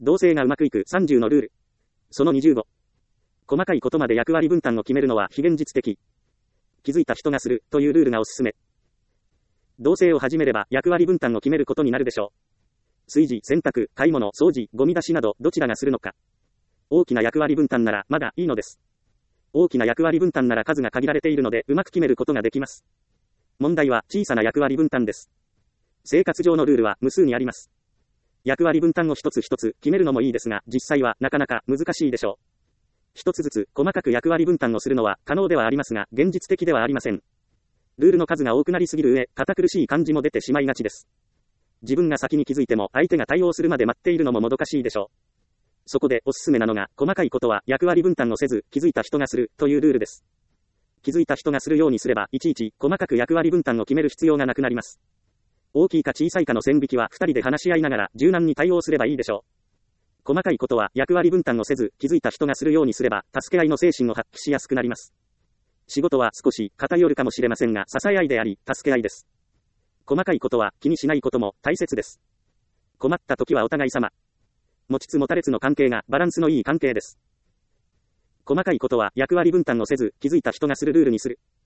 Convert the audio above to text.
同棲がうまくいく30のルール。その25。細かいことまで役割分担を決めるのは非現実的。気づいた人がするというルールがおすすめ。同棲を始めれば役割分担を決めることになるでしょう。炊事、洗濯、買い物、掃除、ゴミ出しなどどちらがするのか。大きな役割分担ならまだいいのです。大きな役割分担なら数が限られているのでうまく決めることができます。問題は小さな役割分担です。生活上のルールは無数にあります。役割分担を一つ一つ決めるのもいいですが、実際はなかなか難しいでしょう。一つずつ細かく役割分担をするのは可能ではありますが、現実的ではありません。ルールの数が多くなりすぎる上、堅苦しい感じも出てしまいがちです。自分が先に気づいても相手が対応するまで待っているのももどかしいでしょう。そこでおすすめなのが、細かいことは役割分担をせず、気づいた人がするというルールです。気づいた人がするようにすれば、いちいち細かく役割分担を決める必要がなくなります。大きいか小さいかの線引きは2人で話し合いながら柔軟に対応すればいいでしょう。細かいことは役割分担をせず、気づいた人がするようにすれば、助け合いの精神を発揮しやすくなります。仕事は少し偏るかもしれませんが、支え合いであり、助け合いです。細かいことは気にしないことも大切です。困った時はお互い様。持ちつ持たれつの関係がバランスのいい関係です。細かいことは役割分担をせず、気づいた人がするルールにする。